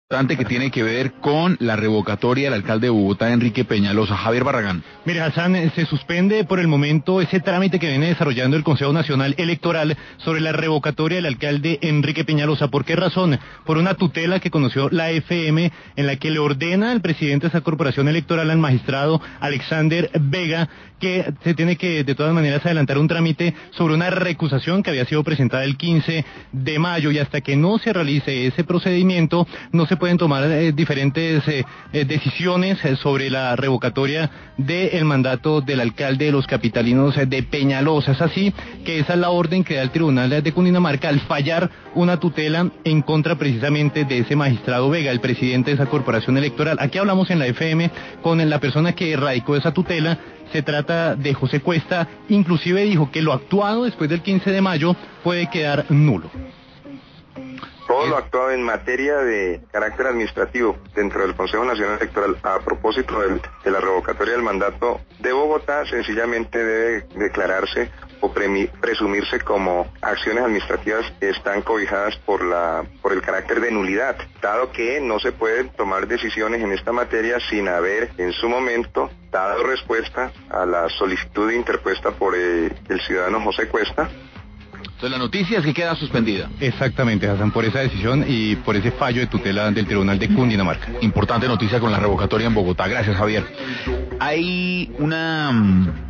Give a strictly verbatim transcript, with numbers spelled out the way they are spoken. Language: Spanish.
Que tiene que ver con la revocatoria del alcalde de Bogotá, Enrique Peñalosa. Javier Barragán. Mire, Hassan, se suspende por el momento ese trámite que viene desarrollando el Consejo Nacional Electoral sobre la revocatoria del alcalde Enrique Peñalosa. ¿Por qué razón? Por una tutela que conoció la F M en la que le ordena al presidente de esa corporación electoral, al magistrado Alexander Vega, que se tiene que de todas maneras adelantar un trámite sobre una recusación que había sido presentada el quince de mayo, y hasta que no se realice ese procedimiento no se pueden tomar eh, diferentes eh, eh, decisiones eh, sobre la revocatoria del mandato del alcalde de los capitalinos eh, de Peñalosa. Es así que esa es la orden que da el Tribunal de Cundinamarca al fallar una tutela en contra precisamente de ese magistrado Vega, el presidente de esa corporación electoral. Aquí hablamos en la F M con la persona que radicó esa tutela. Se trata de José Cuesta. Inclusive dijo que lo actuado después del quince de mayo puede quedar nulo. Todo lo actuado en materia de carácter administrativo dentro del Consejo Nacional Electoral a propósito del, de la revocatoria del mandato de Bogotá sencillamente debe declararse o premi, presumirse como acciones administrativas que están cobijadas por la por el carácter de nulidad, dado que no se pueden tomar decisiones en esta materia sin haber en su momento dado respuesta a la solicitud interpuesta por eh, el ciudadano José Cuesta. Entonces la noticia es que queda suspendida. Exactamente, Hassan, por esa decisión y por ese fallo de tutela del Tribunal de Cundinamarca. Importante noticia con la revocatoria en Bogotá. Gracias, Javier. Hay una